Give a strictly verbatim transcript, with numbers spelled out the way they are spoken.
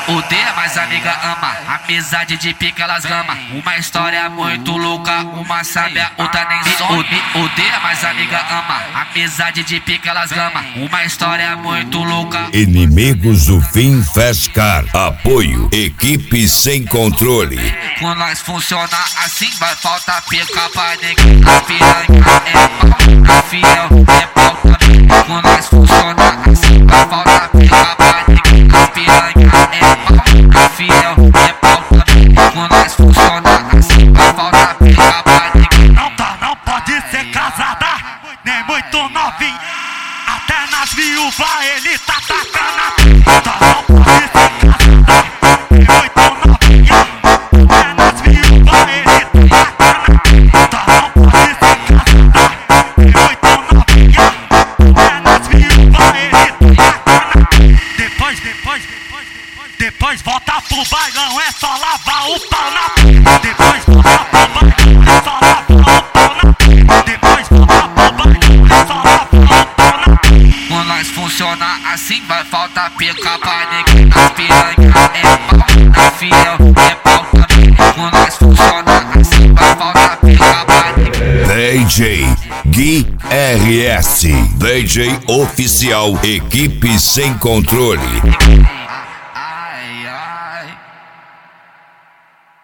odeia, mas amiga ama. Amizade de pica elas gama. Uma história muito louca, uma sabe a outra nem sonha. Me odeia, mas amiga ama. Amizade de pica elas gama. Uma história muito louca. Inimigos do fim faz car. Apoio, equipe sem controle. Com nós funciona assim, vai faltar pica pra ninguém. A piranha é pau, a fiel é pau também. Com nós funciona assim, vai faltar pica pra ninguém. A piranha é pau, a fiel é pau também. Com nós funciona assim, vai faltar pica pra ninguém. Não tá, não pode ser casada, nem muito novinha. Até nas viúvas ele tá tacando. Não tá, não pode ser casada, nem muito novinha. Até nas viúvas ele tá tacando. Não tá, não pode ser casada, nem muito novinha. Até nas viúvas ele tá tacando. Depois, depois, depois, depois, depois volta pro bailão, é só lavar o pau na. Depois volta pro bailão, é só lavar o pau na. Depois volta pro bailão, é só lavar o pau na. Com nós funciona assim, vai faltar pica pra ninguém. A piranha é pau, a fiel é pau também. Com nós funciona assim, vai faltar pica pra ninguém. D J Gui R S, D J oficial, equipe sem controle.